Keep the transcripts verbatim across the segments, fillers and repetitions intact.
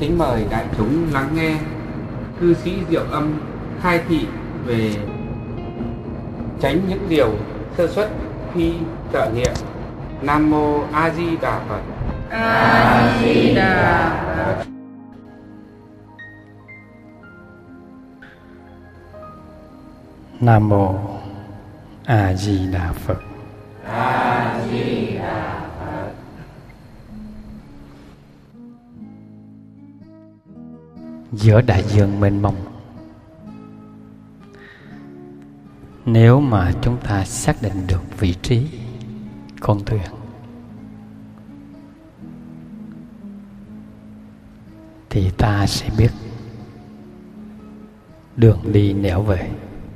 kính mời đại chúng lắng nghe cư sĩ Diệu Âm khai thị về tránh những điều sơ suất khi trợ niệm. Nam mô A Di Đà Phật. A Di Đà Phật. Nam mô A Di Đà Phật. A Di Đà Phật. Giữa đại dương mênh mông, nếu mà chúng ta xác định được vị trí con thuyền, thì ta sẽ biết đường đi nẻo về.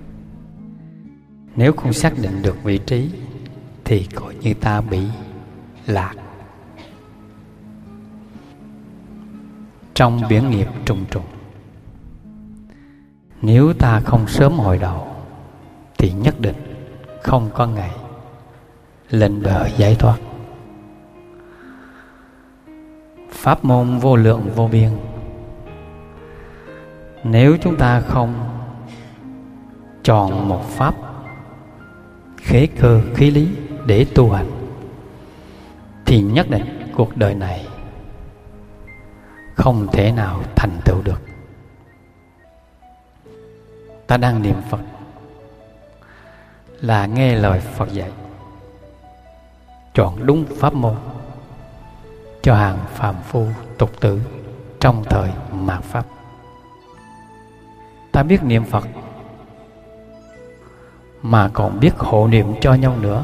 Nếu không xác định được vị trí thì coi như ta bị lạc trong biển nghiệp trùng trùng. Nếu ta không sớm hồi đầu thì nhất định không có ngày lên bờ giải thoát. Pháp môn vô lượng vô biên, nếu chúng ta không chọn một pháp khế cơ khí lý để tu hành thì nhất định cuộc đời này không thể nào thành tựu được. Ta đang niệm Phật là nghe lời Phật dạy, chọn đúng pháp môn cho hàng phàm phu tục tử trong thời mạt pháp. Ta biết niệm Phật mà còn biết hộ niệm cho nhau nữa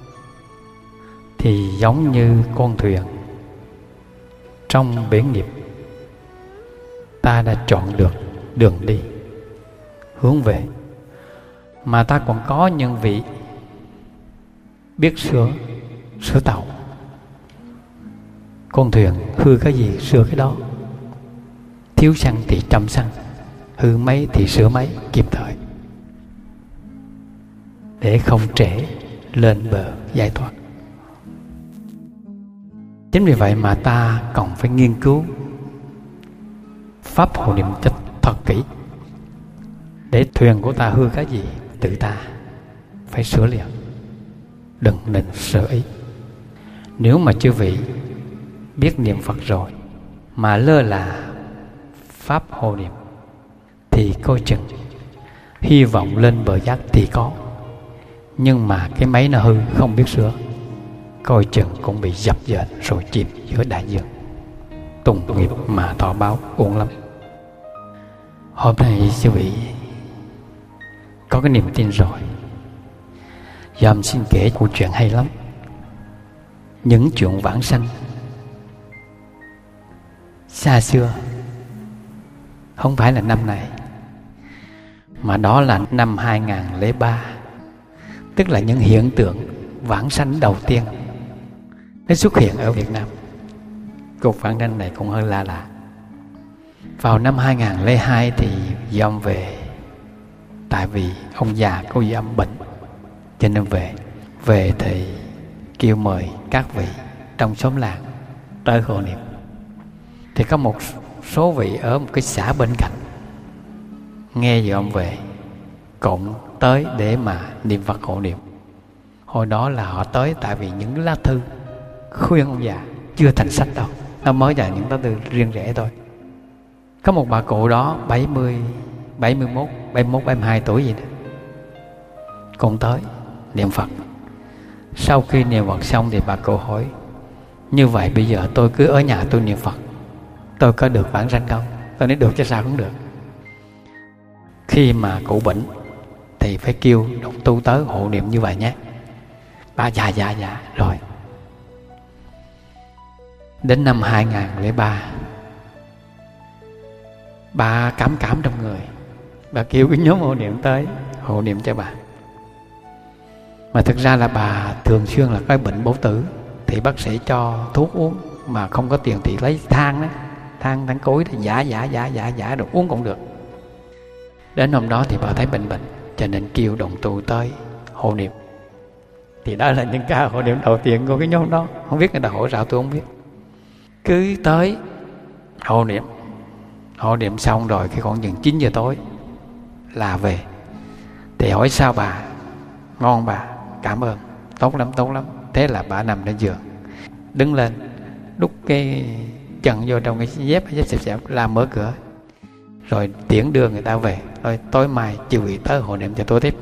thì giống như con thuyền trong biển nghiệp. Ta đã chọn được đường đi hướng về, mà ta còn có những vị biết sửa sửa tàu. Con thuyền hư cái gì sửa cái đó, thiếu xăng thì trầm xăng, hư máy thì sửa máy kịp thời, để không trễ lên bờ giải thoát. Chính vì vậy mà ta còn phải nghiên cứu pháp hộ niệm cho thật kỹ, để thuyền của ta hư cái gì tự ta phải sửa liền, đừng nên sơ ý. Nếu mà chư vị biết niệm Phật rồi mà lơ là pháp hộ niệm thì coi chừng hy vọng lên bờ giác thì có, nhưng mà cái máy nó hư không biết sửa, coi chừng cũng bị dập dềnh rồi chìm giữa đại dương, tùng nghiệp mà thọ báo uổng lắm. Hôm nay chư vị có cái niềm tin rồi, dòm xin kể câu chuyện hay lắm. Những chuyện vãng sanh xa xưa, không phải là năm này, mà đó là năm hai nghìn không trăm lẻ ba, tức là những hiện tượng vãng sanh đầu tiên nó xuất hiện ở Việt Nam. Cuộc vãng sanh này cũng hơi lạ lạ. Vào năm hai nghìn không trăm lẻ hai thì dòm về, tại vì ông già cô dòm bệnh cho nên về. Về thì kêu mời các vị trong xóm làng tới hộ niệm. Thì có một số vị ở một cái xã bên cạnh nghe dòm về cũng tới để mà niệm Phật hộ niệm. Hồi đó là họ tới tại vì những lá thư khuyên ông già chưa thành sách đâu, nó mới là những lá thư riêng rẽ thôi. Có một bà cụ đó bảy mươi, bảy mươi mốt, bảy mươi mốt, bảy mươi hai tuổi gì đó, cùng tới niệm Phật. Sau khi niệm Phật xong thì bà cụ hỏi: như vậy bây giờ tôi cứ ở nhà tôi niệm Phật, tôi có được vãng sanh không? Tôi nói được chứ sao cũng được. Khi mà cụ bệnh thì phải kêu đồng tu tới hộ niệm như vậy nhé. Bà dạ dạ dạ rồi. Đến năm hai nghìn không trăm lẻ ba, bà cảm cảm trong người, bà kêu cái nhóm hộ niệm tới hộ niệm cho bà. Mà thực ra là bà thường xuyên là cái bệnh bổ tử, thì bác sĩ cho thuốc uống, mà không có tiền thì lấy than đó, than than cối thì giả giả giả giả giả được uống cũng được. Đến hôm đó thì bà thấy bệnh bệnh, cho nên kêu đồng tu tới hộ niệm. Thì đó là những ca hộ niệm đầu tiên của cái nhóm đó. Không biết người ta hộ sao tôi không biết. Cứ tới hộ niệm, Hộ niệm xong rồi khi khoảng chừng chín giờ tối là về. Thì hỏi sao bà? Ngon bà, cảm ơn, tốt lắm, tốt lắm. Thế là bà nằm trên giường, đứng lên, đút cái chân vô trong cái dép, dép xẹp xẹp, làm mở cửa. Rồi tiễn đưa người ta về. Rồi tối mai chư vị tới hộ niệm cho tôi tiếp.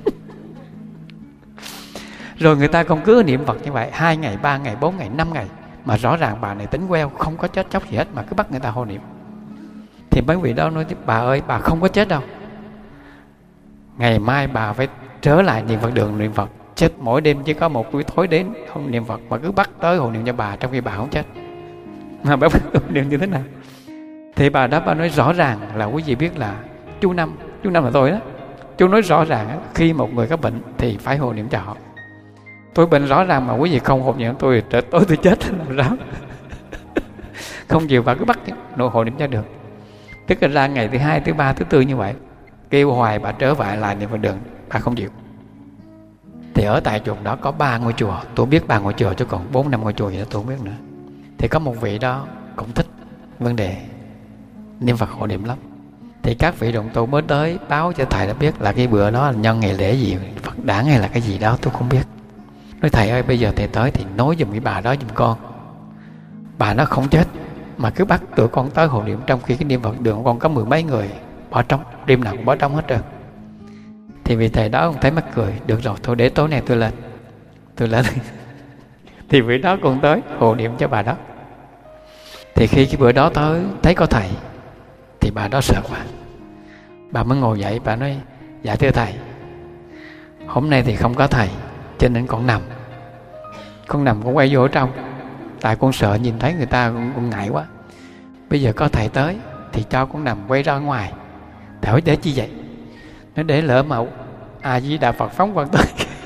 Rồi người ta còn cứ niệm Phật như vậy, hai ngày, ba ngày, bốn ngày, năm ngày. Mà rõ ràng bà này tính queo, không có chết chóc gì hết, mà cứ bắt người ta hộ niệm. Thì mấy vị đó nói, bà ơi, bà không có chết đâu, ngày mai bà phải trở lại niệm Phật đường niệm Phật. Chết mỗi đêm chỉ có một buổi tối đến không niệm Phật, mà cứ bắt tới hộ niệm cho bà, trong khi bà không chết. Mà bà bắt hộ niệm như thế nào? Thì bà đó bà nói rõ ràng là quý vị biết là chú Năm, chú Năm là tôi đó, chú nói rõ ràng khi một người có bệnh thì phải hộ niệm cho họ. Tôi bệnh rõ ràng mà quý vị không hộ niệm tôi, tối tôi chết làm sao? Không chịu, bà cứ bắt nội hộ niệm cho được. Tức là ra ngày thứ hai, thứ ba, thứ tư như vậy, kêu hoài bà trở lại lại niệm Phật đường, bà không chịu. Thì ở tại chùa đó có ba ngôi chùa, tôi biết ba ngôi chùa chứ còn bốn năm ngôi chùa gì đó tôi không biết nữa. Thì có một vị đó cũng thích vấn đề niệm Phật hộ niệm lắm. Thì các vị đồng tu mới tới báo cho thầy đã biết là cái bữa đó là nhân ngày lễ gì, Phật đản hay là cái gì đó tôi không biết. Nói thầy ơi, bây giờ thầy tới thì nói giùm cái bà đó giùm con. Bà nó không chết mà cứ bắt tụi con tới hộ niệm, trong khi cái niệm Phật đường con có mười mấy người bỏ trống, đêm nào cũng bỏ trống hết trơn. Thì vị thầy đó cũng thấy mắc cười. Được rồi, thôi để tối nay tôi lên. Tôi lên. Thì vị đó cũng tới hộ niệm cho bà đó. Thì khi cái bữa đó tới thấy có thầy thì bà đó sợ quá. Bà mới ngồi dậy, bà nói: dạ thưa thầy, hôm nay thì không có thầy cho nên con nằm. Con nằm con quay vô ở trong, tại con sợ nhìn thấy người ta, con, con ngại quá. Bây giờ có thầy tới thì cho con nằm quay ra ngoài. Thầy hỏi để chi vậy? Nó để lỡ mà A Di Đà Phật phóng quang tới.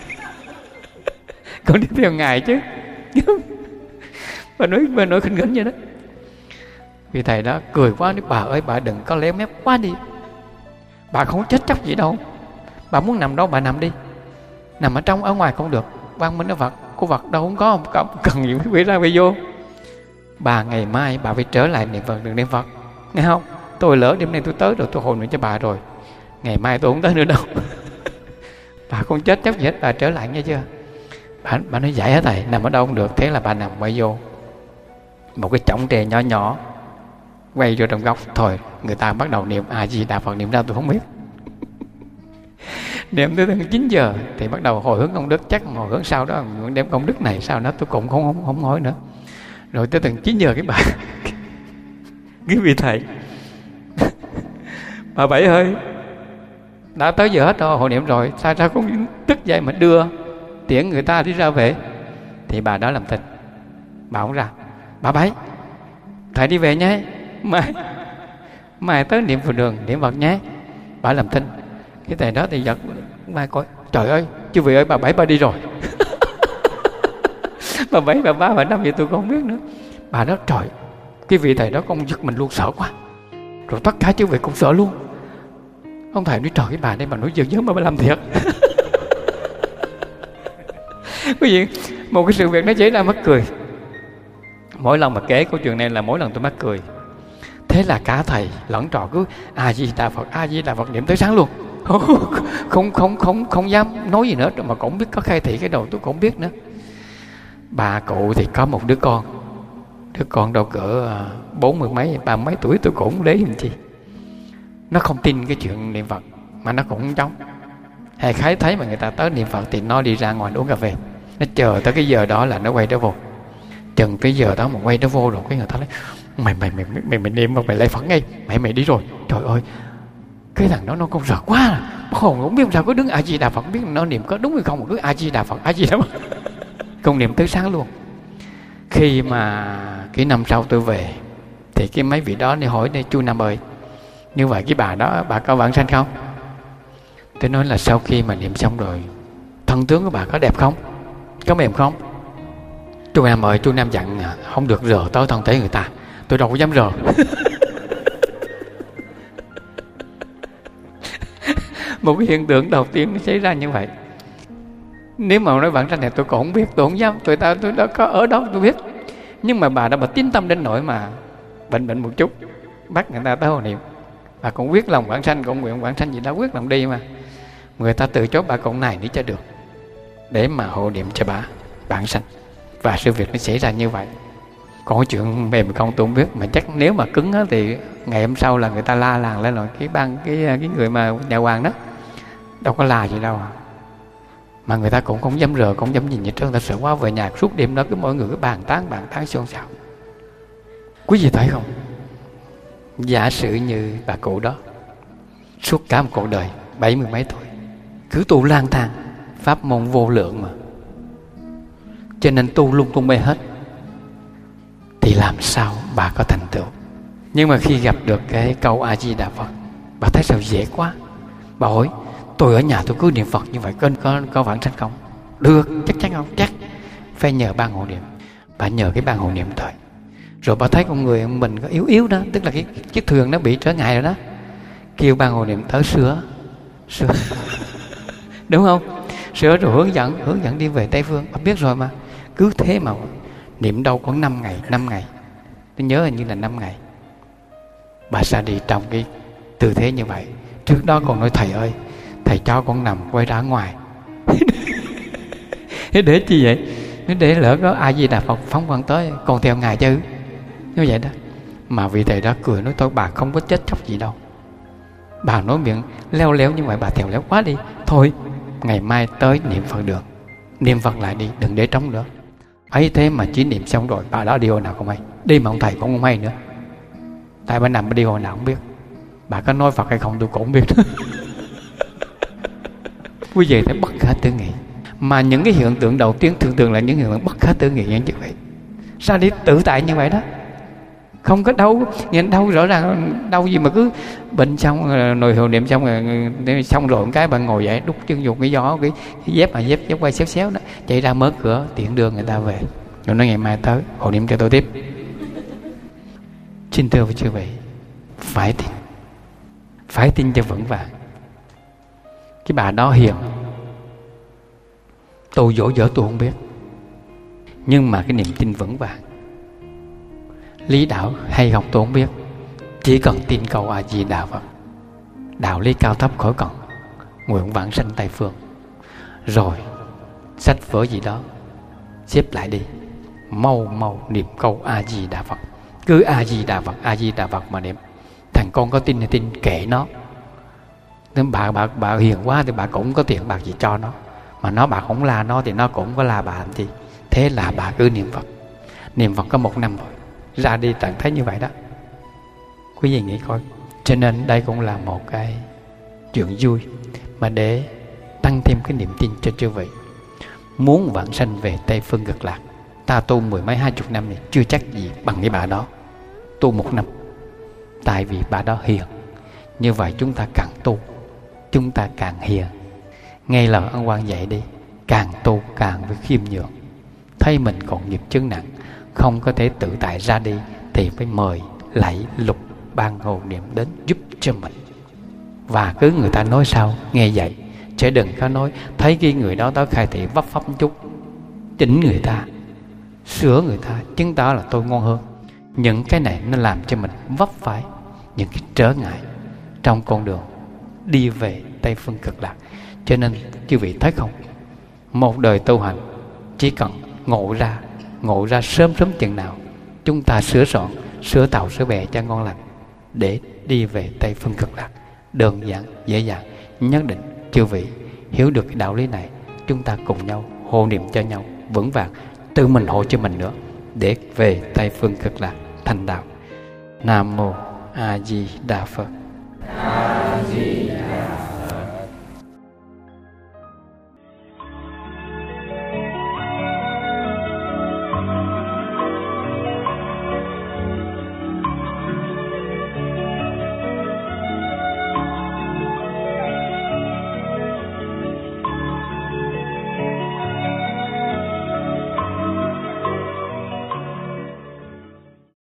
Con đi theo ngài chứ. Bà nói, bà nói khinh khỉnh vậy đó. Vì thầy đó cười quá, nói: bà ơi, bà đừng có léo mép quá đi, bà không chết chóc gì đâu. Bà muốn nằm đâu bà nằm đi, nằm ở trong ở ngoài cũng được. Quang minh nó Phật, cô Phật đâu không có, không cần gì phải ra về vô. Bà ngày mai bà phải trở lại niệm Phật, đừng niệm Phật, nghe không? Tôi lỡ đêm nay tôi tới rồi, tôi hộ niệm cho bà rồi, ngày mai tôi không tới nữa đâu. Bà không chết chóc gì hết, bà trở lại nghe chưa? Bà, bà nói dạy hả thầy, nằm ở đâu không được. Thế là bà nằm quay vô một cái chõng tre nhỏ nhỏ, quay vô trong góc. Thôi người ta bắt đầu niệm A Di Đà Phật, niệm ra tôi không biết. Niệm tới chín giờ thì bắt đầu hồi hướng công đức, chắc hồi hướng sau đó đem công đức này sau đó tôi cũng không không không hỏi nữa. Rồi tới từng chín giờ cái bà cái vị thầy bà Bảy ơi, đã tới giờ hết rồi, hộ niệm rồi, sao sao cũng tức dậy mà đưa tiễn người ta đi ra về. Thì bà đó làm thinh, bà không ra. Bà Bảy, thầy đi về nhé, mai mai tới niệm Phật đường niệm Phật nhé. Bà làm thinh. Cái thầy đó thì giật mai coi, trời ơi chư vị ơi, bà Bảy bà đi rồi. Bà Bảy, bà Ba, bà Năm vậy tôi không biết nữa. Bà đó trời, cái vị thầy đó con giật mình luôn, sợ quá. Rồi tất cả chư vị cũng sợ luôn. Ông thầy nói trời, cái bà đây mà nói dơ dớ mà bà làm thiệt. Quý vị, một cái sự việc nó xảy ra mắc cười. Mỗi lần mà kể câu chuyện này là mỗi lần tôi mắc cười. Thế là cả thầy lẫn trò cứ A Di Đà Phật, A Di Đà Phật niệm tới sáng luôn. Không không không không dám nói gì nữa, mà cũng biết có khai thị cái đầu tôi cũng biết nữa. Bà cụ thì có một đứa con, đứa con đâu cỡ bốn mươi mấy, ba mấy tuổi tôi cũng lấy làm chi. Nó không tin cái chuyện niệm Phật mà nó cũng chống. Hay khái thấy mà người ta tới niệm Phật thì nó đi ra ngoài uống cà phê. Nó chờ tới cái giờ đó là nó quay trở vô. Chừng cái giờ đó mà quay trở vô rồi cái người ta nói mày mày mày mày mày niệm mà mày lại Phật ngay, mày mày đi rồi. Trời ơi, cái thằng đó nó con sợ quá à. Hồn không biết sao cứ đứng A Di Đà Phật, biết nó niệm có đúng hay không mà cứ A Di Đà Phật, A Di Đà Phật. Cùng niệm tới sáng luôn. Khi mà cái năm sau tôi về thì cái mấy vị đó đi hỏi đây, chú Năm ơi, như vậy cái bà đó bà có vãng sanh không? Tôi nói là sau khi mà niệm xong rồi thân tướng của bà có đẹp không, có mềm không? Chú Năm ơi, chú Năm dặn không được rờ tới thân thể người ta. Tôi đâu có dám rờ. Một cái hiện tượng đầu tiên nó xảy ra như vậy. Nếu mà nói vãng sanh này tôi cũng không biết, tôi không dám, tôi ta tôi đã có ở đó tôi biết. Nhưng mà bà đã bà tín tâm đến nỗi mà bệnh bệnh một chút, bắt người ta tới hộ niệm. Bà cũng quyết lòng vãng sanh, cũng nguyện vãng sanh gì đó, quyết lòng đi mà. Người ta từ chối bà cũng này nữa cho được, để mà hộ niệm cho bà vãng sanh. Và sự việc nó xảy ra như vậy. Còn chuyện mềm không tôi không biết, mà chắc nếu mà cứng á, thì ngày hôm sau là người ta la làng lên rồi. Cái ban cái cái người mà nhà hoàng đó đâu có la gì đâu à. Mà người ta cũng không dám rờ, không dám nhìn gì trơn. Người ta sợ quá, về nhà suốt đêm đó cứ mỗi người cứ bàn tán bàn tán xôn xao. Quý vị thấy không? Giả sử như bà cụ đó suốt cả một cuộc đời bảy mươi mấy tuổi cứ tu lang thang, pháp môn vô lượng mà, cho nên tu lung tung mê hết, thì làm sao bà có thành tựu? Nhưng mà khi gặp được cái câu A Di Đà Phật, bà thấy sao dễ quá. Bà hỏi tôi ở nhà tôi cứ niệm Phật như vậy có có, có vãng sanh không? Được, chắc chắn không? Chắc. Phải nhờ ban hộ niệm. Bà nhờ cái ban hộ niệm thôi. Rồi bà thấy con người mình có yếu yếu đó, tức là cái chiếc thuyền nó bị trở ngại rồi đó, kêu ban hộ niệm tới sửa sửa đúng không? Sửa rồi hướng dẫn hướng dẫn đi về Tây Phương. Bà biết rồi mà. Cứ thế mà niệm đâu có năm ngày năm ngày tôi nhớ hình như là năm ngày bà ra đi trong cái tư thế như vậy. Trước đó còn nói thầy ơi, thầy cho con nằm quay ra ngoài. Thế để chi vậy? Nếu để lỡ có A Di Đà Phật phóng quang tới còn theo ngài chứ, như vậy đó. Mà vị thầy đó cười nói tôi bà không có chết chóc gì đâu. Bà nói miệng leo léo như vậy, bà thèo léo quá đi. Thôi ngày mai tới niệm Phật được, niệm Phật lại đi, đừng để trống nữa. Ấy thế mà chỉ niệm xong rồi bà đó đi hồi nào không hay. Đi mà ông thầy cũng không hay nữa. Tại bà nằm bà đi hồi nào không biết. Bà có nói Phật hay không tôi cũng không biết. Quý vị thấy bất khả tư nghị. Mà những cái hiện tượng đầu tiên thường thường là những hiện tượng bất khả tư nghị như vậy. Sao đi tự tại như vậy đó, không có đau, nhìn đau rõ ràng đau gì mà cứ bệnh xong rồi hồi niệm xong rồi xong rồi một cái bà ngồi dậy đút chân dùng cái gió cái, cái dép mà dép dép quay xéo xéo đó, chạy ra mở cửa tiện đưa người ta về, rồi nói ngày mai tới hồi niệm cho tôi tiếp. Xin thưa với chư vị, phải tin, phải tin cho vững vàng. Cái bà đó hiền, tôi dỗ dở tôi không biết, nhưng mà cái niềm tin vững vàng. Lý đạo hay không tôi không biết, chỉ cần tin câu A Di Đà Phật, đạo lý cao thấp khỏi cần, nguyện vãng sanh Tây Phương. Rồi sách vở gì đó xếp lại đi, mau mau niệm câu A Di Đà Phật. Cứ A Di Đà Phật, A Di Đà Phật mà niệm. Thằng con có tin thì tin, kệ nó. Nếu bà, bà, bà hiền quá thì bà cũng có tiền bạc gì cho nó, mà nó bà không la nó thì nó cũng có la bà làm gì. Thế là bà cứ niệm Phật. Niệm Phật có một năm rồi, ra đi trạng thái như vậy đó. Quý vị nghĩ coi. Cho nên đây cũng là một cái chuyện vui, mà để tăng thêm cái niềm tin cho chư vị. Muốn vãng sanh về Tây Phương Cực Lạc, ta tu mười mấy hai chục năm này chưa chắc gì bằng cái bà đó tu một năm. Tại vì bà đó hiền. Như vậy chúng ta càng tu, chúng ta càng hiền. Nghe lời Ân Quang dạy đi, càng tu càng phải khiêm nhường. Thấy mình còn nghiệp chướng nặng, không có thể tự tại ra đi, thì phải mời lạy lục ban hộ niệm đến giúp cho mình. Và cứ người ta nói sao nghe vậy, chứ đừng có nói thấy cái người đó tới khai thị vấp pháp một chút, chỉnh người ta, sửa người ta, chứng tỏ là tôi ngon hơn. Những cái này nó làm cho mình vấp phải những cái trở ngại trong con đường đi về Tây Phương Cực Lạc. Cho nên chư vị thấy không, một đời tu hành chỉ cần ngộ ra, ngộ ra sớm sớm chừng nào, chúng ta sửa soạn, sửa tàu sửa bè cho ngon lành để đi về Tây Phương Cực Lạc. Đơn giản, dễ dàng. Nhất định chư vị hiểu được cái đạo lý này, chúng ta cùng nhau hộ niệm cho nhau vững vàng, tự mình hộ cho mình nữa, để về Tây Phương Cực Lạc thành đạo. Nam mô A Di Đà Phật. A Di